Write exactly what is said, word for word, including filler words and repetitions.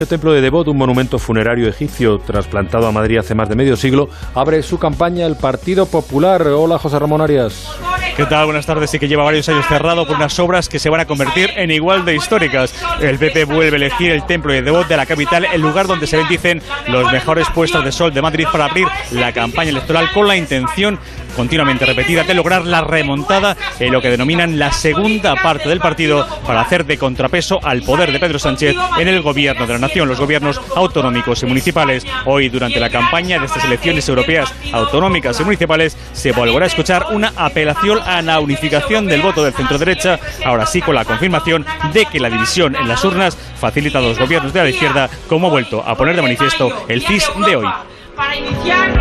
El templo de Devot, un monumento funerario egipcio trasplantado a Madrid hace más de medio siglo, abre su campaña el Partido Popular. Hola, José Ramón Arias. ¿Qué tal? Buenas tardes. Sí que lleva varios años cerrado por unas obras que se van a convertir en igual de históricas. El P P vuelve a elegir el templo de Devot de la capital, el lugar donde se bendicen los mejores puestos de sol de Madrid, para abrir la campaña electoral con la intención continuamente repetida de lograr la remontada en lo que denominan la segunda parte del partido, para hacer de contrapeso al poder de Pedro Sánchez en el gobierno de la nación, los gobiernos autonómicos y municipales. Hoy, durante la campaña de estas elecciones europeas autonómicas y municipales, se volverá a escuchar una apelación a la unificación del voto del centro derecha, ahora sí con la confirmación de que la división en las urnas facilita a los gobiernos de la izquierda, como ha vuelto a poner de manifiesto el C I S de hoy.